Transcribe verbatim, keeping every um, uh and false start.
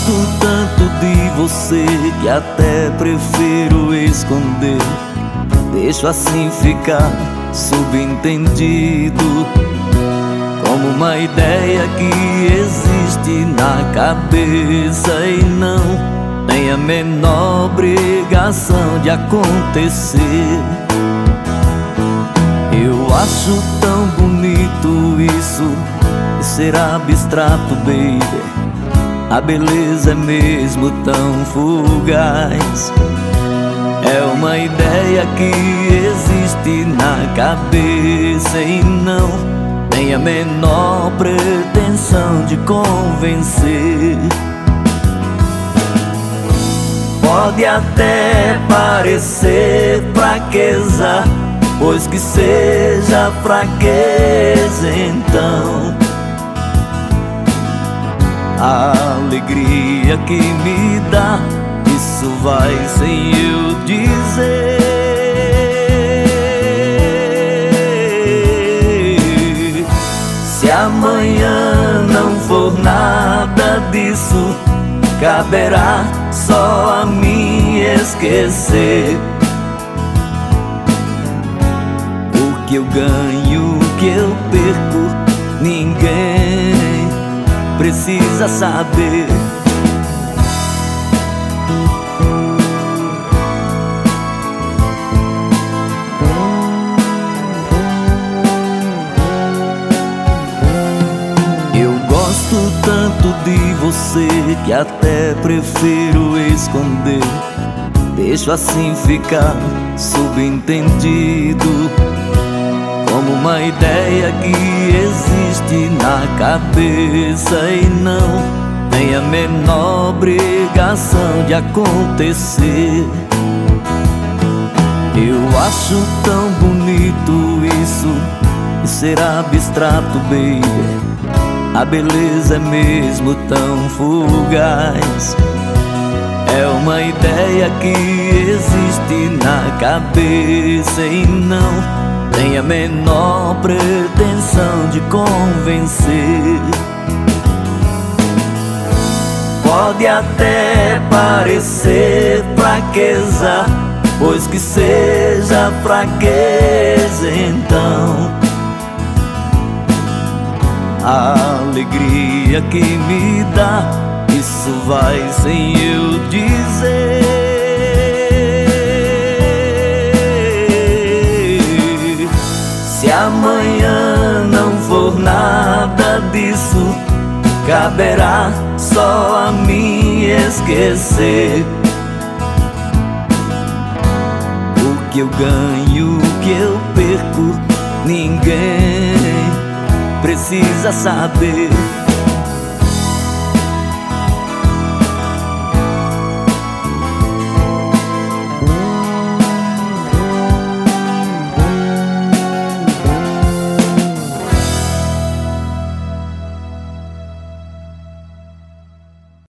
gosto tanto de você que até prefiro esconder. Deixo assim ficar subentendido, como uma ideia que existe na cabeça e não tem a menor obrigação de acontecer. Eu acho tão bonito isso de ser abstrato, baby. A beleza é mesmo tão fugaz. É uma ideia que existe na cabeça e não tem a menor pretensão de convencer. Pode até parecer fraqueza, pois que seja fraqueza então. A alegria que me dá, isso vai sem eu dizer. Se amanhã não for nada disso, caberá só a mim esquecer. O que eu ganho, o que eu perco, ninguém precisa saber. Eu gosto tanto de você que até prefiro esconder. Deixo assim ficar subentendido, como uma ideia que existe na cabeça e não tem a menor obrigação de acontecer. Eu acho tão bonito isso de ser abstrato, baby. A beleza é mesmo tão fugaz. É uma ideia que existe na cabeça e não tem a menor pretensão de convencer. Pode até parecer fraqueza, pois que seja fraqueza então. A alegria que me dá, isso vai sem eu dizer. Se amanhã não for nada disso, caberá só a mim esquecer. O que eu ganho, o que eu perco, ninguém precisa saber.